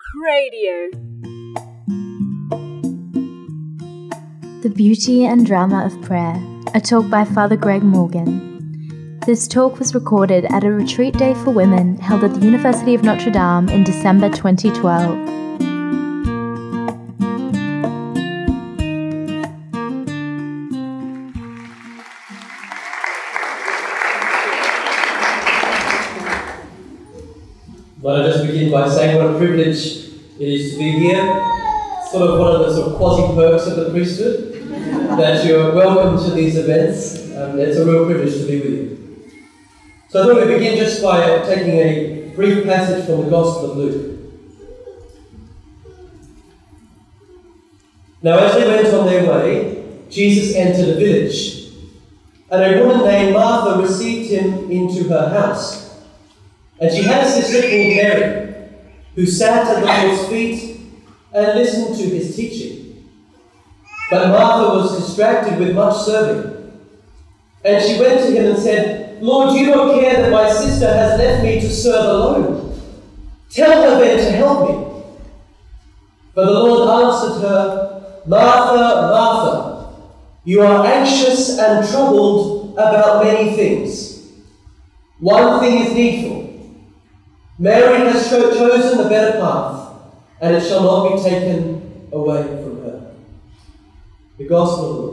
Radio. The Beauty and Drama of Prayer, a talk by Father Greg Morgan. This talk was recorded at a retreat day for women held at the University of Notre Dame in December 2012. I'll just begin by saying what a privilege it is to be here. Sort of one of the sort of quasi-perks of the priesthood, that you're welcome to these events. It's a real privilege to be with you. So I thought we'd begin just by taking a brief passage from the Gospel of Luke. Now as they went on their way, Jesus entered a village, and a woman named Martha received him into her house. And she had a sister called Mary, who sat at the Lord's feet and listened to his teaching. But Martha was distracted with much serving. And she went to him and said, "Lord, do you not care that my sister has left me to serve alone? Tell her then to help me." But the Lord answered her, "Martha, Martha, you are anxious and troubled about many things. One thing is needful. Mary has chosen the better path, and it shall not be taken away from her." The Gospel of the Lord.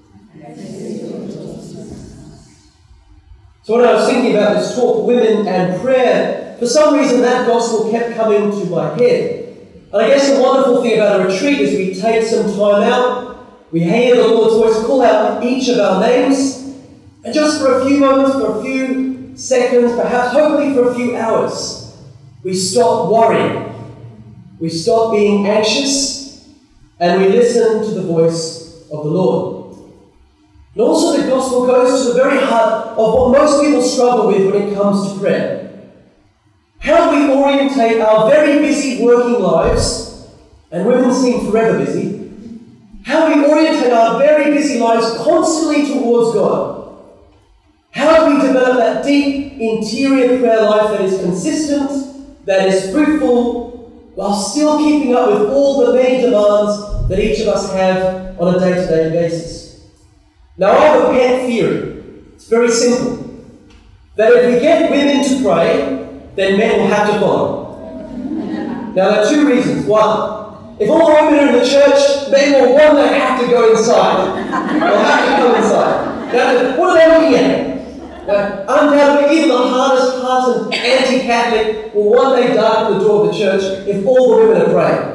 So when I was thinking about this talk, women and prayer, for some reason that Gospel kept coming to my head. And I guess the wonderful thing about a retreat is we take some time out, we hear the Lord's voice, call out each of our names, and just for a few moments, for a few seconds, perhaps hopefully for a few hours, we stop worrying, we stop being anxious, and we listen to the voice of the Lord. And also the Gospel goes to the very heart of what most people struggle with when it comes to prayer. How do we orientate our very busy working lives, and women seem forever busy, how do we orientate our very busy lives constantly towards God? How do we develop that deep interior prayer life that is consistent, that is fruitful, while still keeping up with all the many demands that each of us have on a day-to-day basis? Now, I have a pet theory. It's very simple. That if we get women to pray, then men will have to follow. Now, there are two reasons. One, if all the women are in the church, men will one day have to go inside. They'll have to go inside. Now, what are they looking at? Now, undoubtedly, even the hardest-hearted anti-Catholic will one day darken the door of the church if all the women are praying.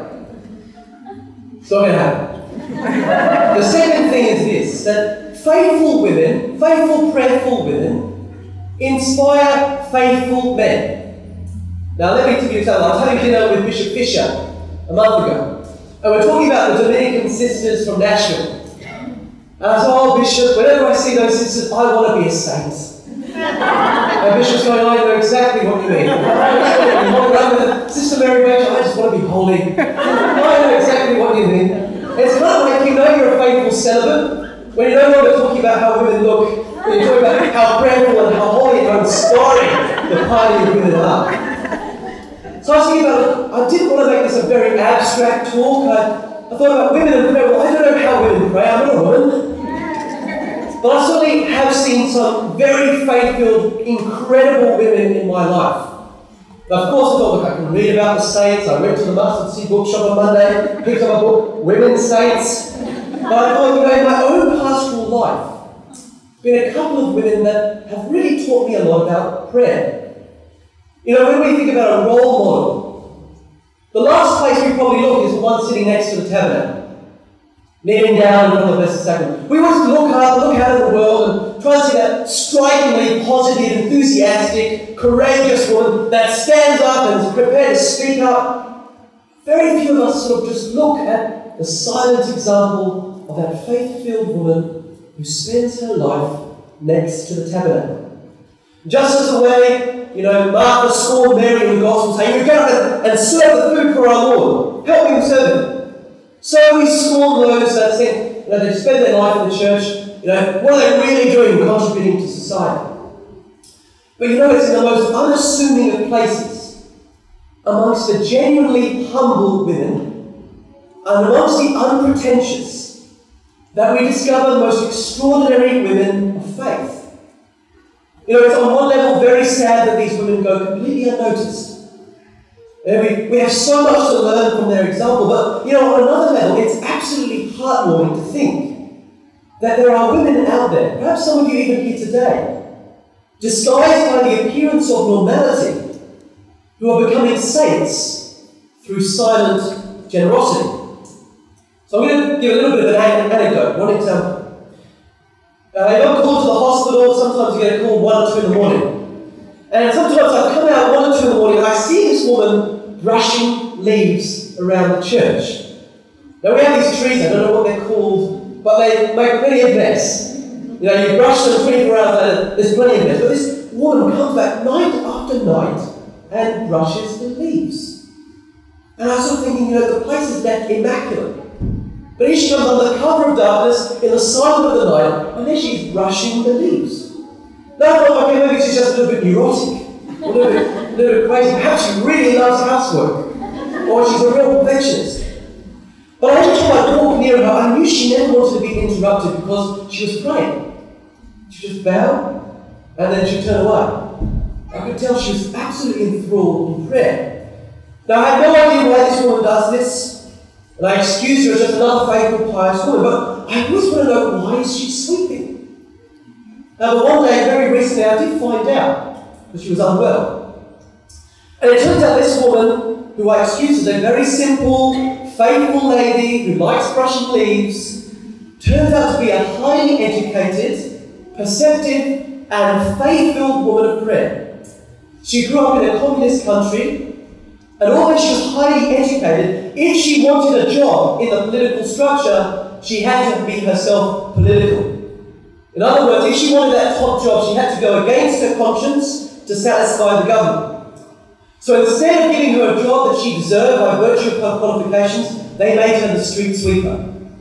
It's not going to happen. The second thing is this, that faithful women, faithful, prayerful women, inspire faithful men. Now, let me give you an example. I was having dinner with Bishop Fisher a month ago, and we're talking about the Dominican sisters from Nashville. And I said, "Oh, Bishop, whenever I see those sisters, I want to be a saint." And Bishop's going, "I know exactly what you mean. You walk around with Sister Mary Rachel, I just want to be holy. I know exactly what you mean." It's kind of like, you know you're a faithful celibate when you're no longer talking about how women look, when you're talking about how prayerful and how holy and how inspiring the piety of women are. So I was thinking about it. I didn't want to make this a very abstract talk. I thought about women and prayer. Well, I don't know how women pray. I'm not a woman. But I certainly have seen some very faith-filled, incredible women in my life. Now, of course, I thought, look, I can read about the saints. I went to the Mustard Seed bookshop on Monday, picked up a book, Women's Saints. But I thought, in my own pastoral life, been a couple of women that have really taught me a lot about prayer. You know, when we think about a role model, the last place we probably look is the one sitting next to the tabernacle, kneeling down in front of the Blessed Sacrament. We always look out at the world and try to see that strikingly positive, enthusiastic, courageous woman that stands up and is prepared to speak up. Very few of us sort of just look at the silent example of that faith-filled woman who spends her life next to the tabernacle. Just as the way, Martha scorned Mary in the Gospel, saying, "You go up and serve the food for our Lord. Help me serve him." So we scorn those that think, they spend their life in the church, what are they really doing contributing to society? But it's in the most unassuming of places amongst the genuinely humble women and amongst the unpretentious that we discover the most extraordinary women of faith. It's on one level very sad that these women go completely unnoticed. We have so much to learn from their example, but on another level, it's absolutely heartwarming to think that there are women out there, perhaps some of you even here today, disguised by the appearance of normality, who are becoming saints through silent generosity. So I'm going to give a little bit of an anecdote, one example. If I'm called to the hospital, sometimes you get a call 1 or 2 in the morning. And sometimes I come out 1 or 2 in the morning and I see this woman brushing leaves around the church. Now we have these trees, I don't know what they're called, but they make plenty of mess. You brush them 24 hours later, there's plenty of mess. But this woman comes back night after night and brushes the leaves. And I was sort of thinking, the place is left immaculate. But here she comes under cover of darkness in the silence of the night, and then she's brushing the leaves. Now I thought, okay, maybe she's just a little bit neurotic, a little bit crazy. Perhaps she really loves housework, or she's a real perfectionist. But every time I walked near her, I knew she never wanted to be interrupted because she was praying. She just bowed, and then she'd turn away. I could tell she was absolutely enthralled in prayer. Now I had no idea why this woman does this. And I excuse her as just another faithful, pious woman, but I always want to know, why is she sweeping? Now, but one day, very recently, I did find out that she was unwell. And it turns out this woman, who I excuse as a very simple, faithful lady who likes brushing leaves, turns out to be a highly educated, perceptive, and faith-filled woman of prayer. She grew up in a communist country, and although she was highly educated, if she wanted a job in the political structure, she had to be herself political. In other words, if she wanted that top job, she had to go against her conscience to satisfy the government. So instead of giving her a job that she deserved by virtue of her qualifications, they made her the street sweeper.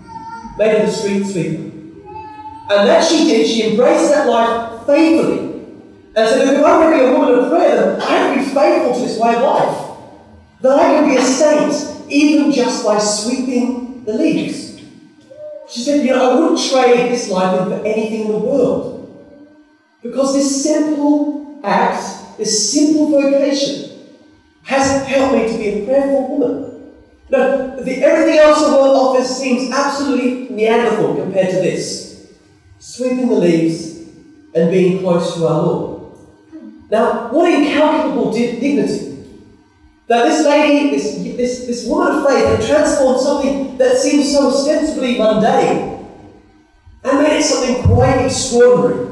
And that she did, she embraced that life faithfully. And said, if I want to be a woman of prayer, then I have to be faithful to this way of life. That I can be a saint, even just by sweeping the leaves. She said, I wouldn't trade this life in for anything in the world. Because this simple act, this simple vocation, has helped me to be a prayerful woman. Now, everything else the world offers seems absolutely Neanderthal compared to this. Sweeping the leaves and being close to our Lord. Now, what incalculable dignity. That this lady, this woman of faith, had transformed something that seemed so ostensibly mundane and made it something quite extraordinary.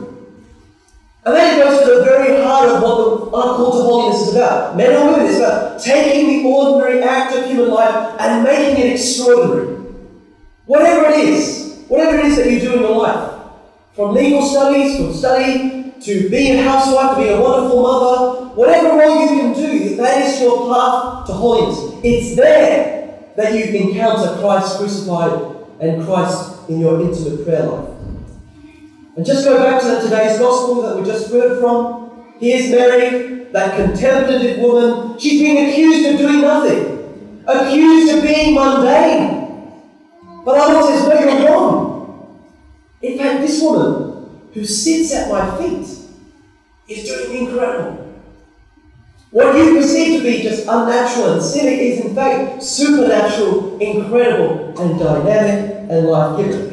And then it goes to the very heart of what our call to holiness is about. Men and women, it's about taking the ordinary act of human life and making it extraordinary. Whatever it is that you do in your life, from legal studies, from study, to being a housewife, to being a wonderful mother, whatever role you can do, that is your path to holiness. It's there that you encounter Christ crucified and Christ in your intimate prayer life. And just go back to today's gospel that we just read from. Here's Mary, that contemplative woman. She's being accused of doing nothing, accused of being mundane. But our Lord says, no, you're wrong. In fact, this woman who sits at my feet is doing incredible. What you perceive to be just unnatural and silly is in fact supernatural, incredible, and dynamic and life-giving.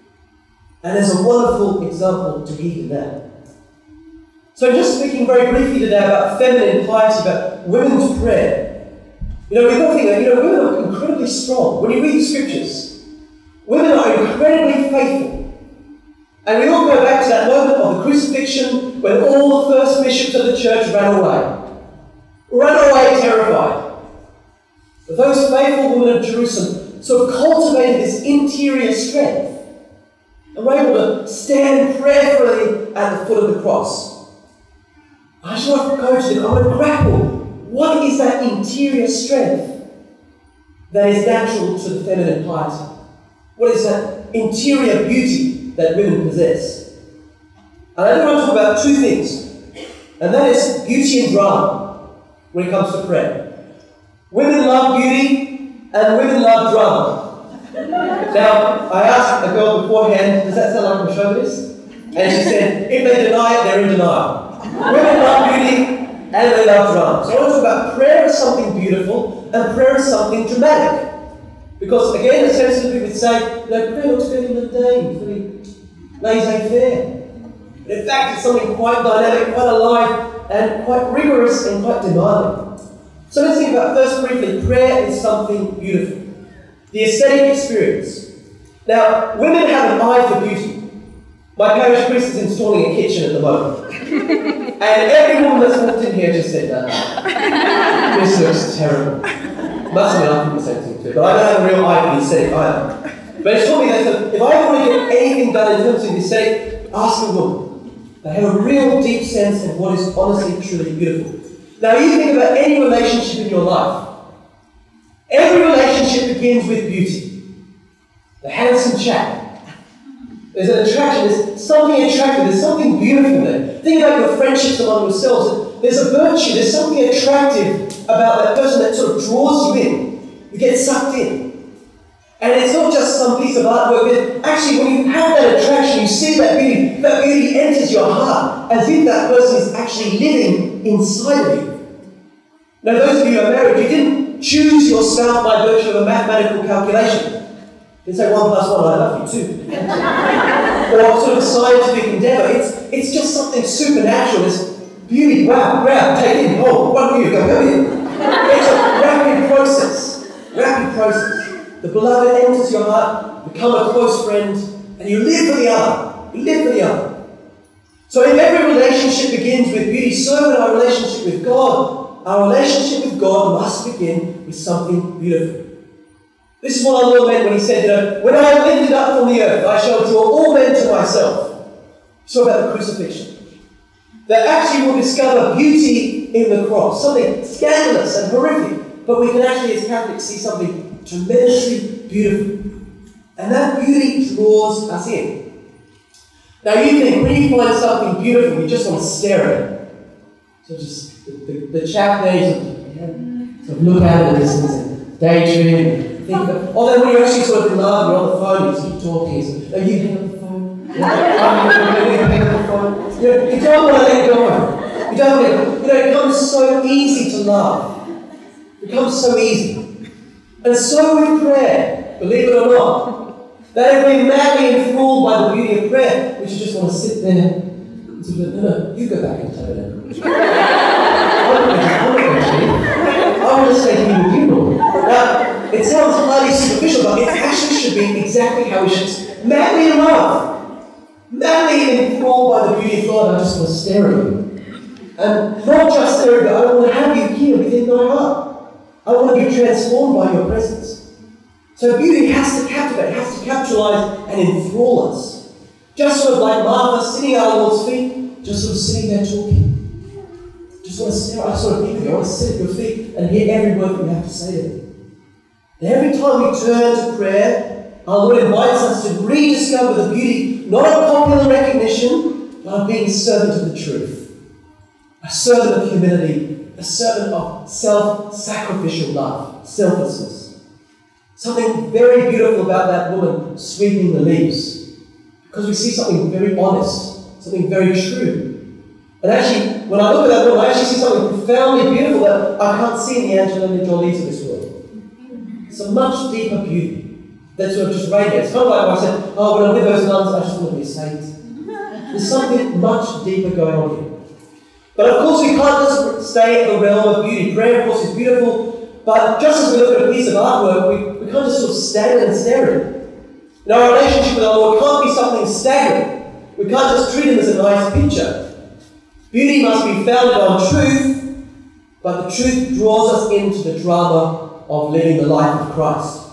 And there's a wonderful example to heed in that. So just speaking very briefly today about feminine piety, about women's prayer. We've got to think that, women are incredibly strong. When you read the scriptures, women are incredibly faithful. And we all go back to that moment of the crucifixion when all the first bishops of the church ran away terrified. But those faithful women of Jerusalem sort of cultivated this interior strength and were able to stand prayerfully at the foot of the cross. I just want to go to them, I want to grapple. What is that interior strength that is natural to the feminine piety? What is that interior beauty that women possess? And I want to talk about two things, and that is beauty and drama when it comes to prayer. Women love beauty and women love drama. Now, I asked a girl beforehand, does that sound like I'm chauvinist? And she said, if they deny it, they're in denial. Women love beauty and they love drama. So I want to talk about prayer as something beautiful and prayer as something dramatic. Because again, the sensitive people would say, prayer looks very mundane, very laissez-faire. But in fact, it's something quite dynamic, quite alive, and quite rigorous and quite demanding. So let's think about, first briefly, prayer is something beautiful. The aesthetic experience. Now, women have an eye for beauty. My parish priest is installing a kitchen at the moment. And every woman that's walked in here just said, this looks terrible. Must have been up from the same thing too, but I don't have a real eye for the aesthetic either. But it's told me that if I want to get anything done in terms of the aesthetic, ask a woman. They have a real deep sense of what is honestly, truly beautiful. Now, you think about any relationship in your life. Every relationship begins with beauty. The handsome chap. There's an attraction, there's something attractive, there's something beautiful there. Think about your friendships among yourselves. There's a virtue, there's something attractive about that person that sort of draws you in. You get sucked in. And it's not just some piece of artwork. Actually, when you have that attraction, you see that beauty enters your heart as if that person is actually living inside of you. Now, those of you who are married, you didn't choose your spouse by virtue of a mathematical calculation. You say 1 + 1, I love you too. Or sort of scientific endeavour. It's just something supernatural. It's beauty, wow, grab, take in, hold, one view, go here. It's a rapid process. Rapid process. The beloved enters your heart, become a close friend, and you live for the other. You live for the other. So if every relationship begins with beauty, so in our relationship with God, our relationship with God must begin with something beautiful. This is what our Lord meant when he said, when I am lifted up from the earth, I shall draw all men to myself. It's all about the crucifixion. That actually will discover beauty in the cross, something scandalous and horrific, but we can actually, as Catholics, see something tremendously beautiful. And that beauty draws us in. Now you think, when you find something beautiful, you just want to stare at it. So just the chap there, sort of look at it in the distance and daydream and think about it. Or then when you're actually sort of in love, you're on the phone, you keep talking, you hang up the phone. You hang up the phone. You don't want to let go. You don't want to, it becomes so easy to love. It becomes so easy. And so with prayer, believe it or not, that if we're madly enthralled by the beauty of prayer, we should just want to sit there and say, no, you go back and tell it. I want to stay here with you, Lord. Now, it sounds highly superficial, but it actually should be exactly how we should. Madly in love. Madly enthralled by the beauty of God, I just want to stare at you. And not just stare at you, I want to have you here within my heart. I want to be transformed by your presence. So beauty has to captivate, has to capitalize and enthrall us. Just sort of like Martha sitting at our Lord's feet, just sort of sitting there talking. Just want to stare, I sort of think of you, I want to sit at your feet and hear every word that you have to say to me. And every time we turn to prayer, our Lord invites us to rediscover the beauty, not of popular recognition, but of being a servant of the truth. A servant of humility, a servant of self-sacrificial love, selflessness. Something very beautiful about that woman sweeping the leaves. Because we see something very honest, something very true. And actually, when I look at that woman, I actually see something profoundly beautiful that I can't see in the Angelina Jolies of this world. It's a much deeper beauty that sort of just radiates. It's kind of like when I said, when I'm with those nuns, I just want to be a saint. There's something much deeper going on here. But of course we can't just stay in the realm of beauty. Prayer, of course, is beautiful, but just as we look at a piece of artwork, we can't just sort of stand and stare at it. In our relationship with our Lord can't be something stagnant. We can't just treat Him as a nice picture. Beauty must be founded on truth, but the truth draws us into the drama of living the life of Christ.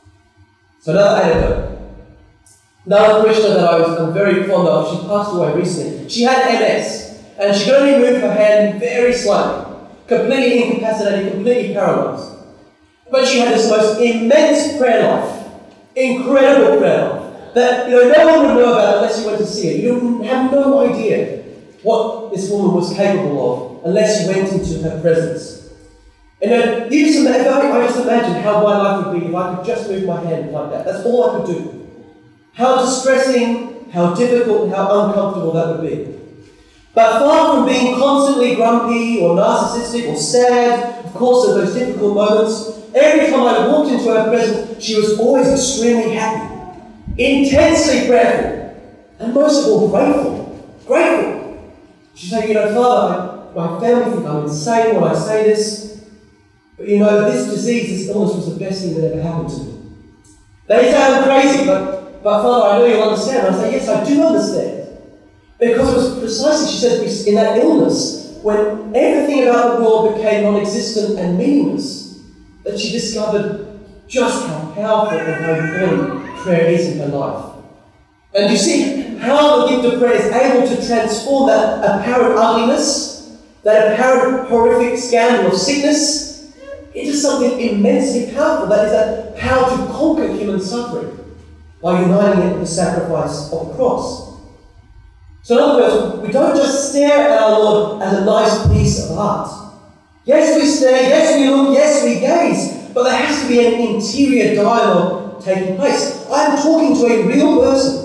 So another anecdote. Another parishioner that I'm very fond of, she passed away recently. She had MS. And she could only move her hand very slightly, completely incapacitated, completely paralyzed. But she had this most immense prayer life, incredible prayer life, that no one would know about unless you went to see it. You have no idea what this woman was capable of unless you went into her presence. And then you just imagine, I just imagine how my life would be if I could just move my hand like that. That's all I could do. How distressing, how difficult, how uncomfortable that would be. But far from being constantly grumpy or narcissistic or sad, of course, there are those difficult moments, every time I walked into her presence, she was always extremely happy, intensely prayerful, and most of all, grateful. She'd say, Father, my family think I'm insane when I say this, but this disease, this illness was the best thing that ever happened to me. They say I'm crazy, but Father, I know you'll understand. And I say, yes, I do understand. Because it was precisely, she said, in that illness, when everything about the world became non-existent and meaningless, that she discovered just how powerful and how important prayer is in her life. And you see how the gift of prayer is able to transform that apparent ugliness, that apparent horrific scandal of sickness, into something immensely powerful. That is that power to conquer human suffering by uniting it with the sacrifice of the cross. So in other words, we don't just stare at our Lord as a nice piece of art. Yes, we stare, yes, we look, yes, we gaze, but there has to be an interior dialogue taking place. I'm talking to a real person.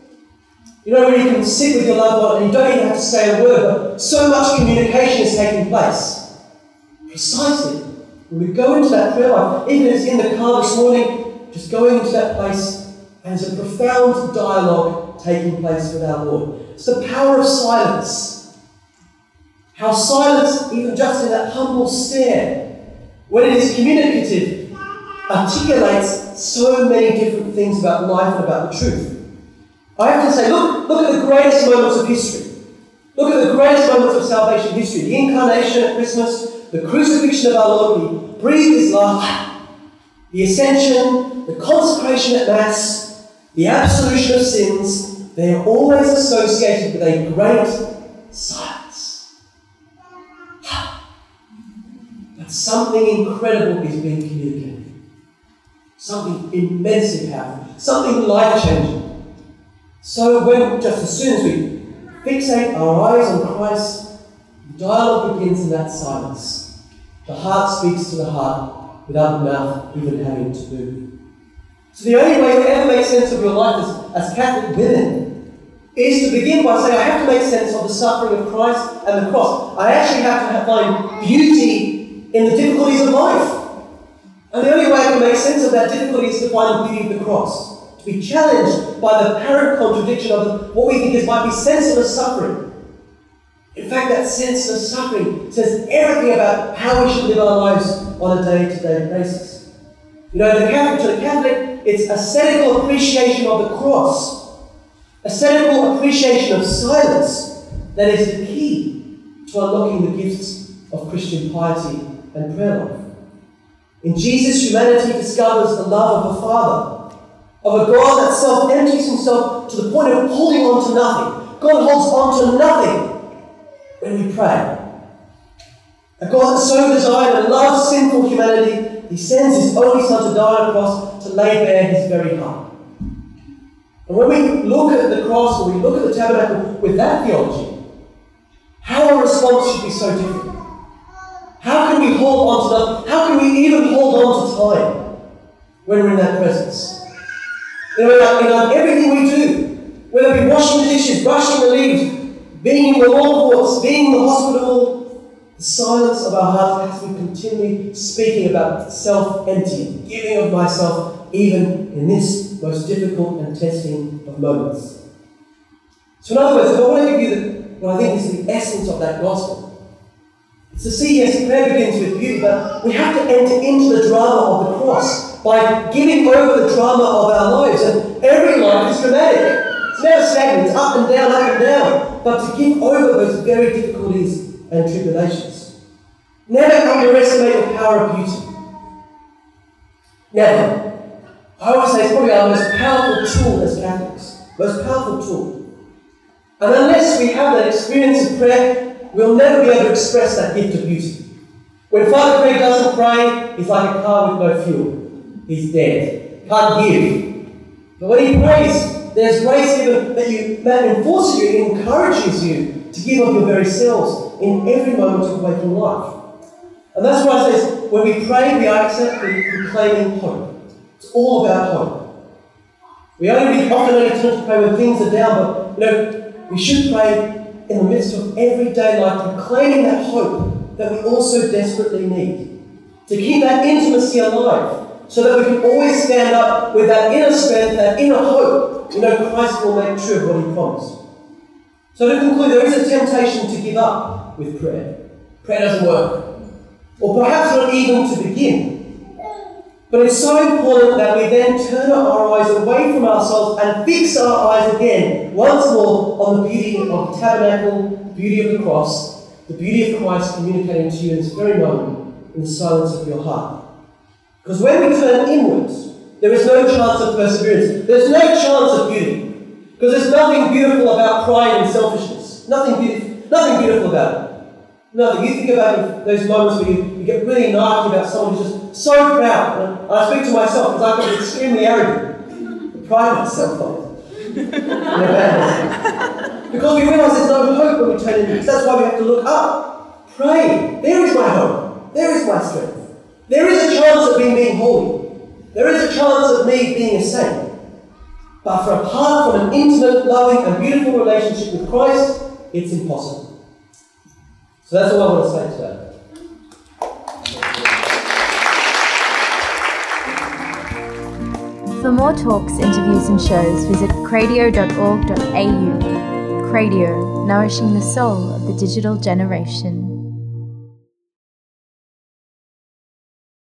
When you can sit with your loved one and you don't even have to say a word, but so much communication is taking place. Precisely. When we go into that prayer life, even if it's in the car this morning, just going into that place, and there's a profound dialogue taking place with our Lord. It's the power of silence. How silence, even just in that humble stare, when it is communicative, articulates so many different things about life and about the truth. I have to say, look at the greatest moments of history. Look at the greatest moments of salvation history. The incarnation at Christmas, the crucifixion of our Lord, He breathed His life, the ascension, the consecration at Mass, the absolution of sins. They are always associated with a great silence. But something incredible is being communicated. Something immensely powerful. Something life-changing. So just as soon as we fixate our eyes on Christ, the dialogue begins in that silence. The heart speaks to the heart without the mouth even having to move. So the only way to ever make sense of your life as Catholic women is to begin by saying, I have to make sense of the suffering of Christ and the cross. I actually have to find beauty in the difficulties of life. And the only way I can make sense of that difficulty is to find the beauty of the cross. To be challenged by the apparent contradiction of what we think might be senseless suffering. In fact, that senseless suffering says everything about how we should live our lives on a day-to-day basis. To the Catholic, it's ascetical appreciation of the cross, ascetical appreciation of silence that is the key to unlocking the gifts of Christian piety and prayer life. In Jesus, humanity discovers the love of the Father, of a God that self-empties Himself to the point of holding on to nothing. God holds on to nothing when we pray. A God that so desired and loves sinful humanity, He sends His only Son to die on a cross to lay bare His very heart. And when we look at the cross, when we look at the tabernacle with that theology, how our response should be so different. How can we hold on to nothing? How can we even hold on to time when we're in that presence? In everything we do, whether it be washing the dishes, brushing the leaves, being in the law courts, being in the hospital, the silence of our heart has to be continually speaking about self-emptying, giving of myself, even in this most difficult and testing of moments. So in other words, if I want to give you what I think is the essence of that gospel, it's to see, yes, prayer begins with beauty, but we have to enter into the drama of the cross by giving over the drama of our lives. And every life is dramatic. It's never stagnant. It's up and down, but to give over those very difficulties and tribulations. Never underestimate the power of beauty. Never. I always say it's probably our most powerful tool as Catholics. Most powerful tool. And unless we have that experience of prayer, we'll never be able to express that gift of beauty. When Father Craig doesn't pray, he's like a car with no fuel. He's dead. Can't give. But when he prays, there's grace given that enforces you, it encourages you to give of your very selves in every moment of waking life. And that's why it says, when we pray, we are actually proclaiming hope. It's all about hope. We often only tend to pray when things are down, but we should pray in the midst of everyday life, proclaiming that hope that we also desperately need. To keep that intimacy alive, so that we can always stand up with that inner strength, that inner hope. Christ will make true what he promised. So to conclude, there is a temptation to give up with prayer. Prayer doesn't work. Or perhaps not even to begin. But it's so important that we then turn our eyes away from ourselves and fix our eyes again, once more, on the beauty of the tabernacle, the beauty of the cross, the beauty of Christ communicating to you in this very moment, in the silence of your heart. Because when we turn inwards, there is no chance of perseverance. There's no chance of beauty. Because there's nothing beautiful about pride and selfishness. Nothing beautiful about it. Nothing. You think about those moments where you get really narky about someone who's just so proud. And I speak to myself because I can be extremely arrogant. I pride myself on it. Because we realise there's no hope when we turn inwards. That's why we have to look up. Pray. There is my hope. There is my strength. There is a chance of me being holy. There is a chance of me being a saint. But apart from an intimate, loving and beautiful relationship with Christ, it's impossible. So that's all I want to say today. For more talks, interviews and shows, visit cradio.org.au. Cradio, nourishing the soul of the digital generation.